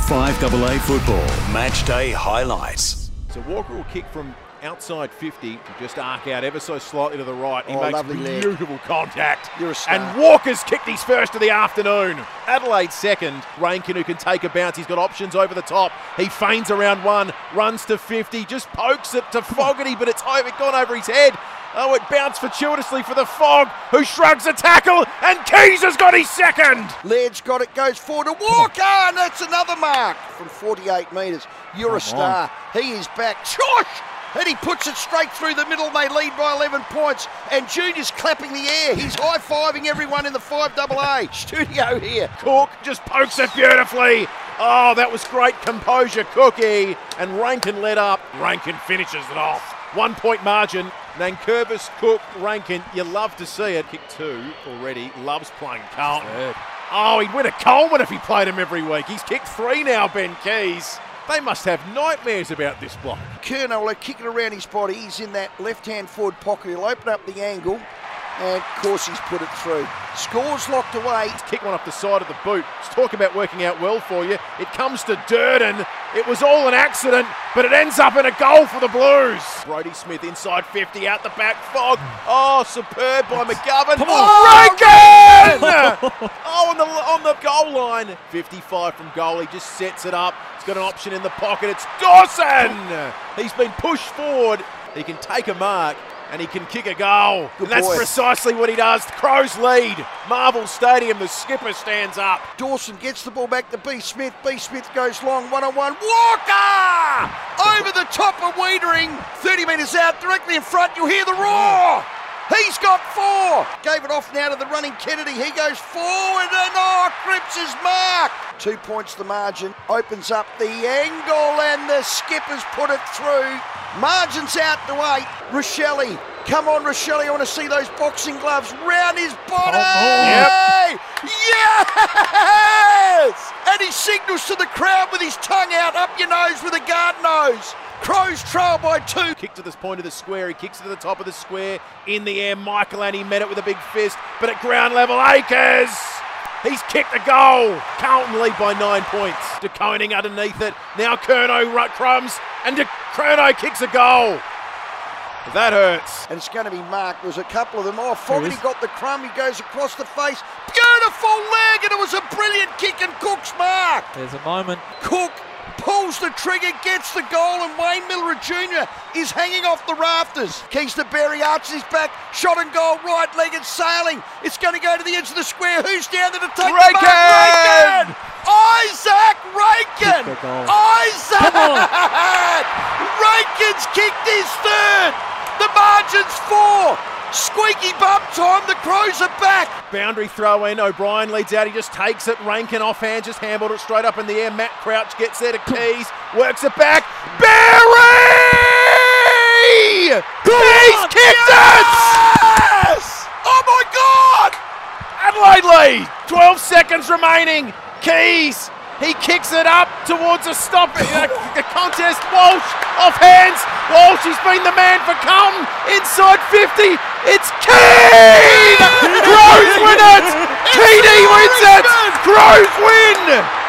5AA football match day highlights. So Walker will kick from outside 50 to just arc out ever so slightly to the right. He makes beautiful contact. You're a star. And Walker's kicked his first of the afternoon. Adelaide second. Rankin, who can take a bounce. He's got options over the top. He feigns around one, runs to 50, just pokes it to Fogarty, but it's gone over his head. Oh, it bounced fortuitously for the Fog, who shrugs a tackle, and Keys has got his second. Laird's got it, goes forward to Walker, and that's another mark from 48 metres. You're a star. He is back. Josh! And he puts it straight through the middle. They lead by 11 points. And Junior's clapping the air. He's high-fiving everyone in the 5AA studio here. Cook just pokes it beautifully. Oh, that was great composure, Cookie. And Rankin led up. Rankin finishes it off. 1 point margin. Nankervis, Cook, Rankin. You love to see it. Kick two already. Loves playing Carlton. Oh, he'd win a Coleman if he played him every week. He's kicked three now, Ben Keys. They must have nightmares about this bloke. Curnow will kick it around his body. He's in that left-hand forward pocket. He'll open up the angle, and of course he's put it through. Scores locked away. Kick one off the side of the boot. Let's talk about working out well for you. It comes to Durden. It was all an accident, but it ends up in a goal for the Blues. Brodie Smith inside 50, out the back. Fog. Oh, superb by McGovern. Rankin! Oh, on the goal line. 55 from goal. He just sets it up. He's got an option in the pocket. It's Dawson. He's been pushed forward. He can take a mark. And he can kick a goal. And that's precisely what he does. Crows lead. Marvel Stadium, the skipper stands up. Dawson gets the ball back to B. Smith. B. Smith goes long, one-on-one. Walker! Over the top of Wiedering. 30 metres out, directly in front. You hear the roar. He's got four. Gave it off now to the running Kennedy. He goes forward and grips his mark. 2 points the margin. Opens up the angle and the skipper's put it through. Margin's out to 8. Rochelle. Come on, Rochelle. I want to see those boxing gloves round his body. Yep. Yes! And he signals to the crowd with his tongue out, up your nose with a guard nose. Crows trail by 2. Kick to this point of the square. He kicks it to the top of the square. In the air, Michael Annie met it with a big fist. But at ground level, Akers. He's kicked a goal. Carlton lead by 9 points. De Koning underneath it. Now Curnow crumbs. And Curnow kicks a goal. That hurts. And it's going to be marked. There's a couple of them. Oh, Fogarty got the crumb. He goes across the face. Beautiful leg. And it was a brilliant kick and Cook's mark. There's a moment. Cook pulls the trigger, gets the goal, and Wayne Miller Jr. is hanging off the rafters. Keys to Berry, arches his back, shot and goal, right leg, it's sailing. It's going to go to the edge of the square. Who's down there to take the mark? Rankin! Isaac Rankin! Isaac! Rankin's kicked his third. The margin's 4. Squeaky bump time, the Crows are back. Boundary throw in, O'Brien leads out, he just takes it, Rankin offhand, just handled it straight up in the air. Matt Crouch gets there to Keys, works it back, Berry! He's kicked it! Yes! Oh my God! Adelaide lead, 12 seconds remaining, Keys, he kicks it up towards a stop, the contest, Walsh off hands, Walsh, he's been the man for Carlton, inside 50, it's Keane! Crows win it! Keane wins it! Crows win!